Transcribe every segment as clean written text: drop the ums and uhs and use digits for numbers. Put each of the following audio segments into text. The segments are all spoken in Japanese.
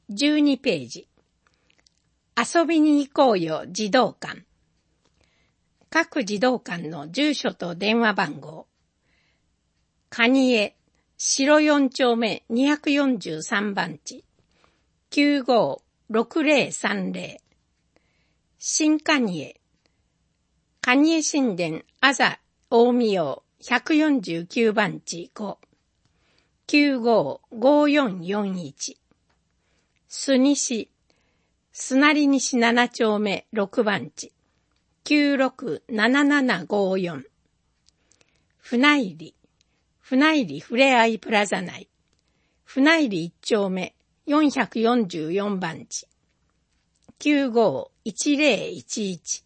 12ページ。遊びに行こうよ児童館。各児童館の住所と電話番号。蟹江、白4丁目243番地。956030。新蟹江。蟹江新田あざ大見洋149番地5。955441。須西、須成西7丁目6番地。967754。船入、船入ふれあいプラザ内。船入1丁目444番地。951011。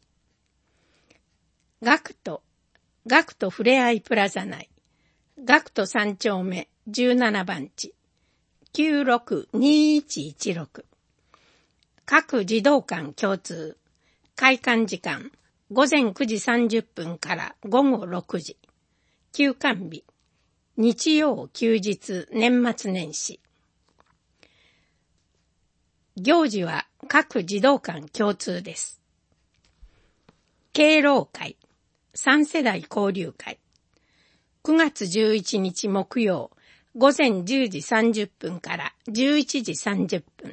ガクトふれあいプラザ内。ガクト3丁目17番地。962116。各児童館共通。開館時間。午前9時30分から午後6時。休館日。日曜休日年末年始。行事は各児童館共通です。敬老会。3世代交流会。9月11日木曜。午前10時30分から11時30分。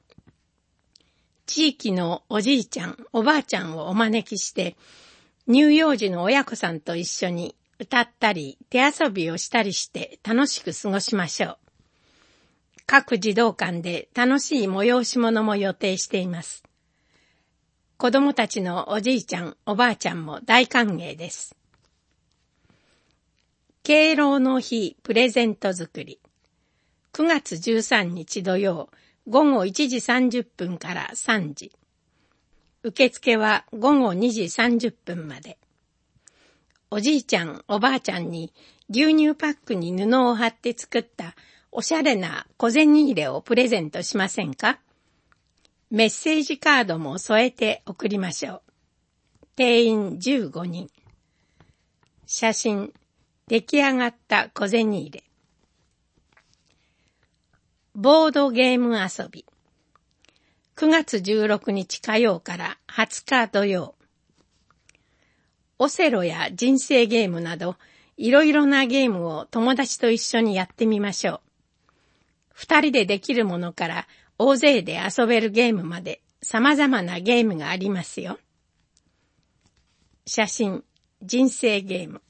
地域のおじいちゃん、おばあちゃんをお招きして、乳幼児の親子さんと一緒に歌ったり、手遊びをしたりして楽しく過ごしましょう。各児童館で楽しい催し物も予定しています。子供たちのおじいちゃん、おばあちゃんも大歓迎です。敬老の日プレゼント作り。9月13日土曜、午後1時30分から3時。受付は午後2時30分まで。おじいちゃん、おばあちゃんに牛乳パックに布を貼って作ったおしゃれな小銭入れをプレゼントしませんか？メッセージカードも添えて送りましょう。定員15人。写真、出来上がった小銭入れ。ボードゲーム遊び。9月16日火曜から20日土曜。オセロや人生ゲームなど、いろいろなゲームを友達と一緒にやってみましょう。2人でできるものから大勢で遊べるゲームまで様々なゲームがありますよ。写真、人生ゲーム。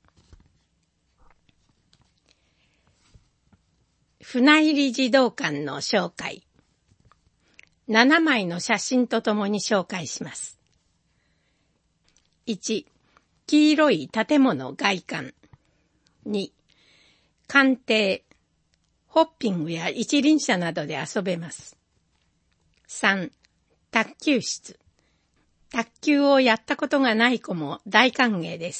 船入児童館の紹介。7枚の写真とともに紹介します。1、黄色い建物外観。2、官邸。ホッピングや一輪車などで遊べます。3、卓球室。卓球をやったことがない子も大歓迎です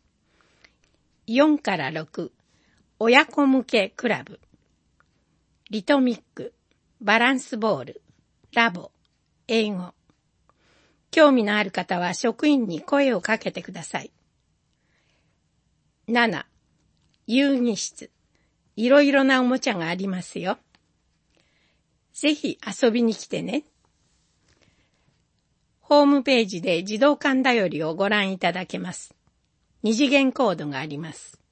。4から6、親子向けクラブ。リトミック、バランスボール、ラボ、英語。興味のある方は職員に声をかけてください。7、遊戯室。いろいろなおもちゃがありますよ。ぜひ遊びに来てね。ホームページで児童館だよりをご覧いただけます。2次元コードがあります。